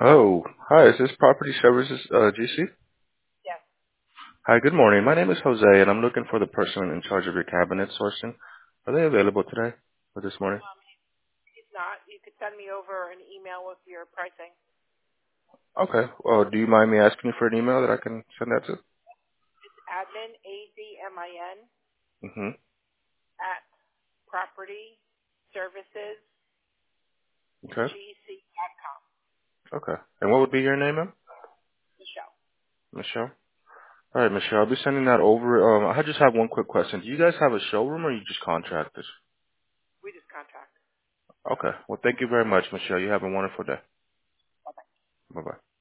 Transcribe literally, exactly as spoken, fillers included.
Oh, hi, is this Property Services uh, G C? Yes. Hi, good morning. My name is Jose, and I'm looking for the person in charge of your cabinet sourcing. Are they available today or this morning? Um, if not, you could send me over an email with your pricing. Okay. Well, do you mind me asking you for an email that I can send that to? It's admin, A D M I N, Mm-hmm. at property services Okay. G C dot com. Okay. And what would be your name, ma'am? Michelle. Michelle? All right, Michelle, I'll be sending that over. Um, I just have one quick question. Do you guys have a showroom or you just contract this? We just contract. Okay. Well, thank you very much, Michelle. You have a wonderful day. Bye-bye.